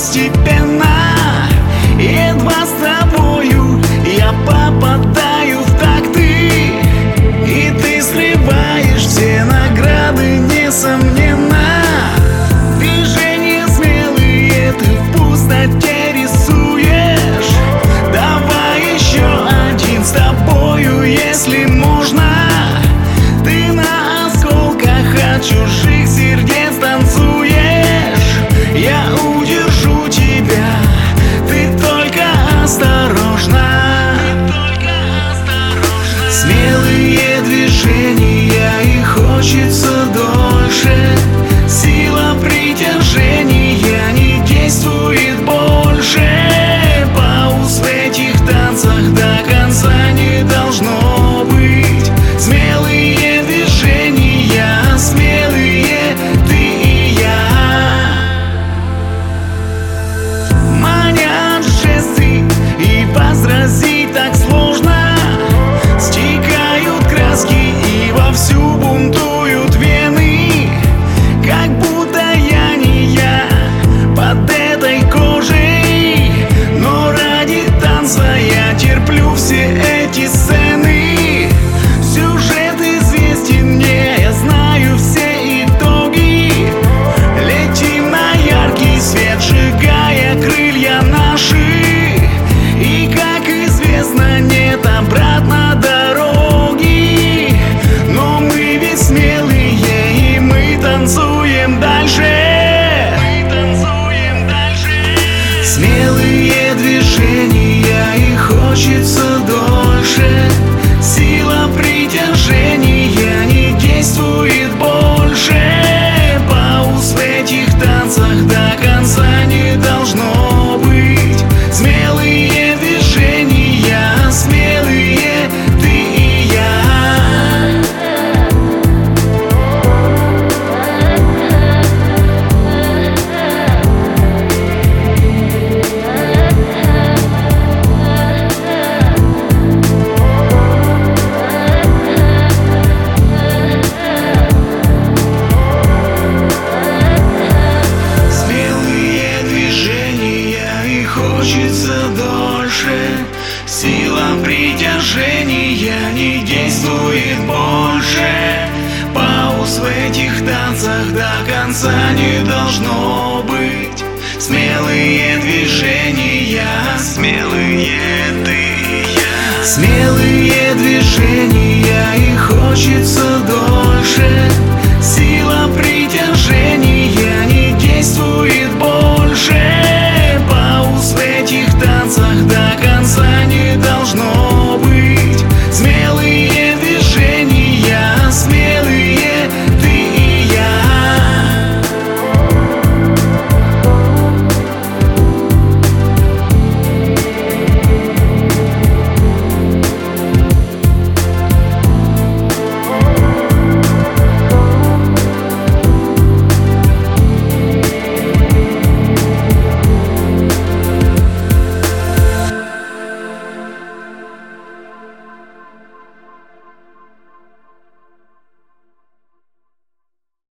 постепенно. Едва с тобою я попадаю в такты, и ты срываешь все награды, несомненно. Движения смелые ты в пустоте рисуешь. Давай еще один с тобою, если можно. Ты на осколках от чужих сердец танцуешь. Я удержу тебя, ты только осторожно. Смелые движения, и хочется дольше. Сила притяжения не действует больше. Пауз в этих танцах до конца не должно быть. Смелые движения, смелые ты и я. Манят жесты, и возразить так сложно. Стекают краски, и вовсю бунтуют вены. Как будто я не я под этой кожей, но ради танца я терплю все эти сцены. Сюжет известен мне, я знаю все итоги. Летим на яркий свет, сжигая крылья наши. И, как известно, нет обратно дороги. Но мы ведь смелые, и мы танцуем дальше. Смелые движения, и хочется дольше. Сила притяжения не действует больше. Пауз в этих танцах до конца не должно быть. Смелые движения, смелые ты и я. Смелые движения, и хочется дольше. Сила притяжения не действует больше. Пауз в этих танцах до конца не должно быть. Смелые движения, смелые ты и я. Смелые движения, и хочется дольше.